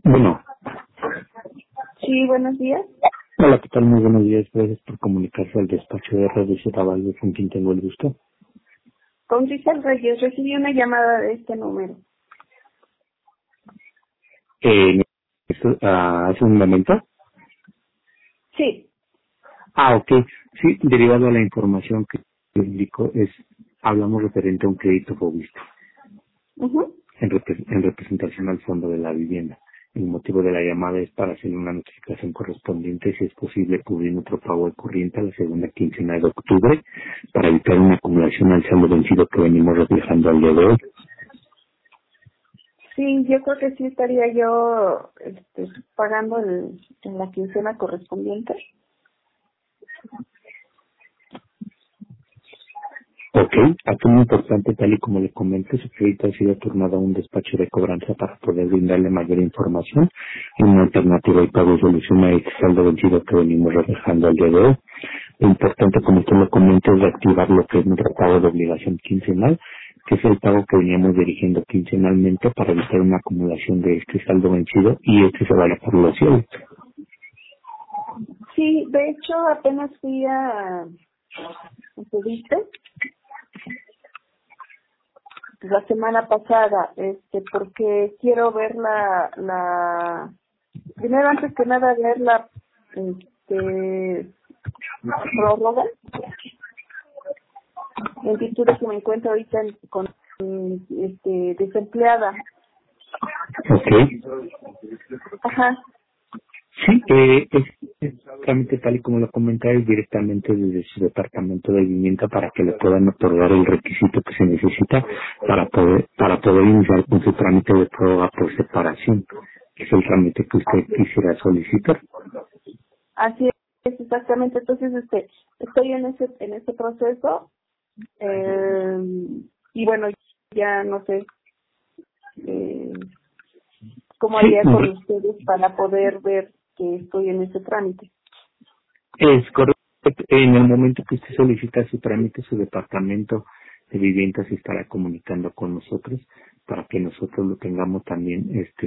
Bueno, Sí, buenos días. hola, ¿qué tal? Muy buenos días. Gracias por comunicarse al despacho de Radio Ciudad, con quien tengo el gusto. Con Giselle Reyes, recibí una llamada de este número. Hace un momento. Sí. Ok. Sí, derivado a la información que le indico, hablamos referente a un crédito fobisto Ujú. en representación al fondo de la vivienda. El motivo de la llamada es para hacer una notificación correspondiente si es posible cubrir otro pago de corriente a la segunda quincena de octubre para evitar una acumulación al saldo vencido que venimos reflejando al día de hoy. Sí, yo creo que sí estaría yo pagando en la quincena correspondiente. Ok, aquí muy importante, tal y como le comenté, su crédito ha sido turnado a un despacho de cobranza para poder brindarle mayor información y una alternativa de pago y solución a este saldo vencido que venimos reflejando al día de hoy. Lo importante, como usted lo comenta, es reactivar lo que es nuestro pago de obligación quincenal, que es el pago que veníamos dirigiendo quincenalmente para evitar una acumulación de este saldo vencido y este se vaya por los cielos. Sí, de hecho apenas fui a ¿pediste? La semana pasada, porque quiero ver primero antes que nada ver la prórroga, en virtud de que me encuentro ahorita desempleada. Ok. Ajá. Sí, es trámite tal y como lo comentáis directamente desde su departamento de vivienda para que le puedan otorgar el requisito que se necesita para poder iniciar con su trámite de prórroga por separación, que es el trámite que usted quisiera solicitar. Así es, exactamente. Entonces, estoy en ese proceso, y bueno, ya no sé cómo Sí, haría con ustedes para poder ver que estoy en ese trámite. es correcto. En el momento que usted solicita su trámite, su departamento de vivienda se estará comunicando con nosotros para que nosotros lo tengamos también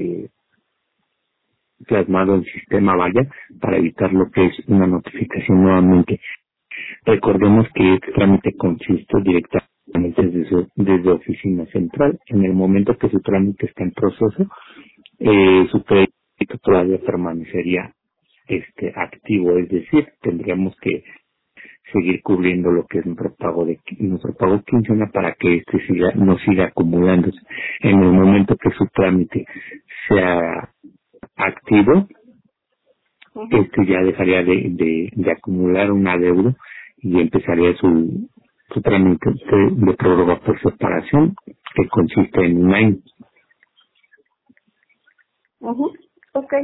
plasmado en sistema vaya para evitar lo que es una notificación nuevamente. Recordemos que este trámite consiste directamente desde oficina central. En el momento que su trámite está en proceso, su crédito todavía permanecería activo, es decir, tendríamos que seguir cubriendo lo que es nuestro pago quincenal para que no siga acumulándose. En el momento que su trámite sea activo, Ujú. ya dejaría de acumular una deuda y empezaría su trámite de prórroga por separación, que consiste en un año. Ujú. Ok.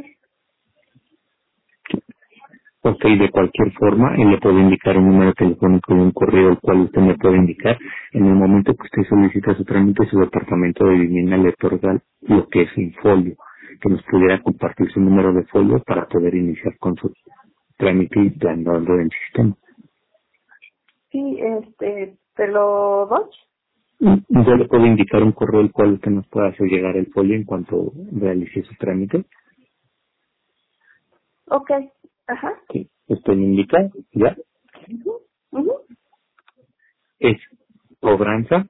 Ok, de cualquier forma, él le puede indicar un número telefónico y un correo el cual usted me puede indicar. En el momento que usted solicita su trámite, su departamento de vivienda le otorga lo que es un folio, que nos pudiera compartir su número de folio para poder iniciar con su trámite y planearlo en el sistema. Sí, ¿te lo doy? Yo le puedo indicar un correo el cual usted nos pueda hacer llegar el folio en cuanto realice su trámite. Ok. Ajá. Sí. Usted me indica, ya, Ujú. Ujú. es cobranza,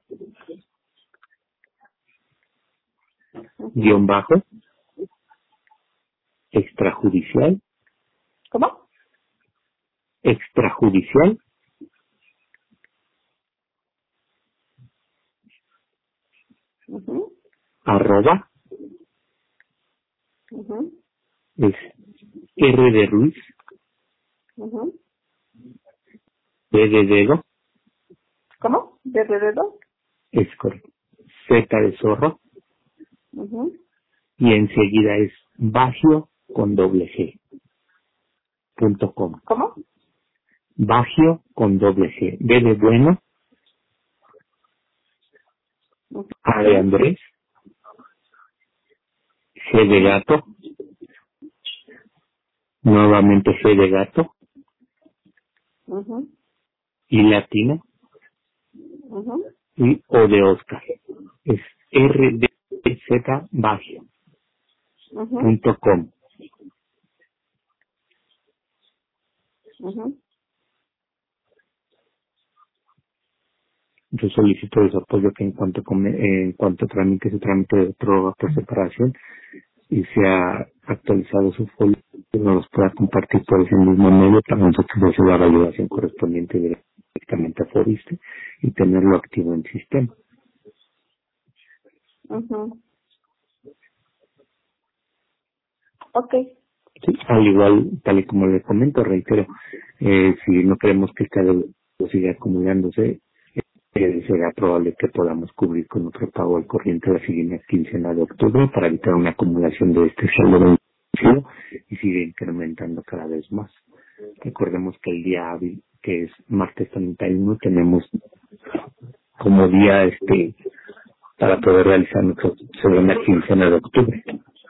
Ujú. guión bajo, extrajudicial, ¿Cómo? extrajudicial, Ujú. arroba, Ujú. es R de Ruiz, Ujú. D de dedo, ¿Cómo? ¿De dedo? es correcto, Z de zorro, Ujú. y enseguida es bagio con doble G, .com. ¿Cómo? Bagio con doble G, B de bueno, A de Ujú. Andrés, G de Ujú. gato, nuevamente G de gato, Ujú. y latina, Ujú. y O de Oscar. Es R de Z Bagio. Ujú, .com. ujú. Yo solicito de su apoyo que en cuanto tramite su trámite de prórroga por separación y sea actualizado su folio, nos los pueda compartir por ese mismo medio para nosotros hacer la validación correspondiente directamente a Foriste y tenerlo activo en sistema. Ujú. Ok. Sí, al igual, tal y como le comento, reitero, si no queremos que esta deuda siga acumulándose, será probable que podamos cubrir con otro pago al corriente la siguiente quincena de octubre para evitar una acumulación de este saldo vencido y sigue incrementando cada vez más. Recordemos que el día hábil, que es martes 31, tenemos como día para poder realizar nuestra segunda quincena de octubre.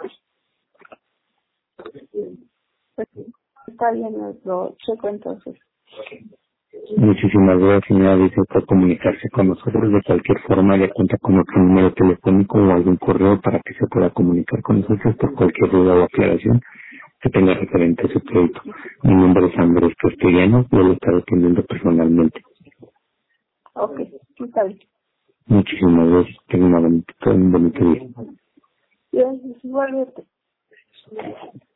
Pues está bien, lo checo entonces. Muchísimas gracias, señora Alicia, por comunicarse con nosotros. De cualquier forma, ya cuenta con nuestro número telefónico o algún correo para que se pueda comunicar con nosotros por cualquier duda o aclaración que tenga referente a su crédito. Mi nombre es Andrés Castellano, yo lo estaré atendiendo personalmente. Ok, está bien. Muchísimas gracias, tenga un bonito día. Gracias, igualmente.